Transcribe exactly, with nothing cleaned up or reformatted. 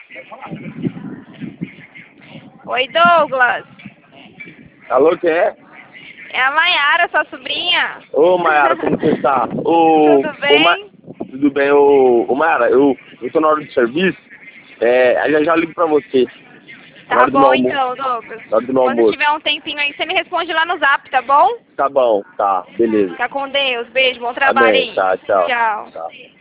Oi, Douglas. Alô, quem é? É a Mayara, sua sobrinha. Ô, Mayara, como você está? Ô, Tudo ô, Ma... bem? Tudo bem, ô, ô Mayara, eu, eu tô na hora de serviço, é, aí já já ligo pra você. Na Tá hora do meu bom almoço. então, Douglas. Na hora do meu Quando almoço. tiver um tempinho aí, você me responde lá no zap, tá bom? Tá bom, tá, beleza. Fica com Deus. Beijo, bom trabalho Amém, aí. tá, tchau. Tchau. Tchau.